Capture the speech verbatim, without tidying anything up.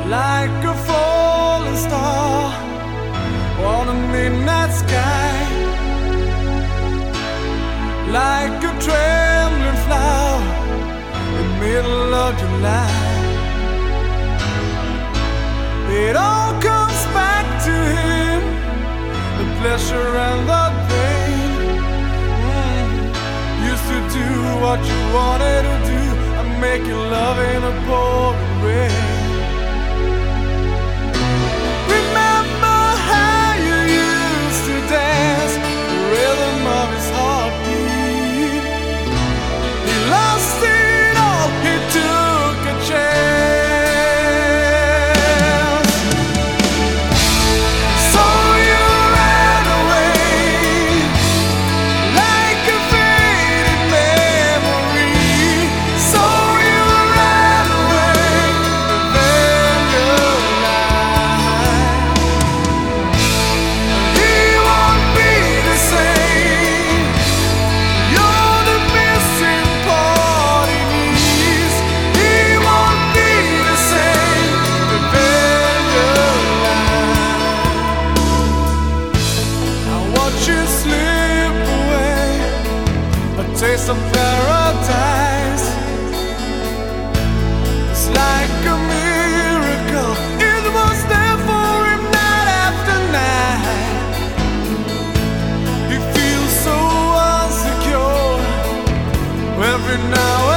like a falling star on a midnight sky, like a trembling flower in the middle of July. It all comes back to him, the pleasure and the pain. Mm. Used to do what you wanted to do and make you love in a pouring rain. Remember how you used to dance the rhythm of his heartbeat. He lost it all, he took a chance. So you ran away like a faded memory. So you ran away, and then you lied. He won't be the same. You're the missing part he needs. He won't be the same, and then you lied. I watch you slip away, a taste of paradise. It's like a miracle, it was there for him night after night. He feels so insecure every now and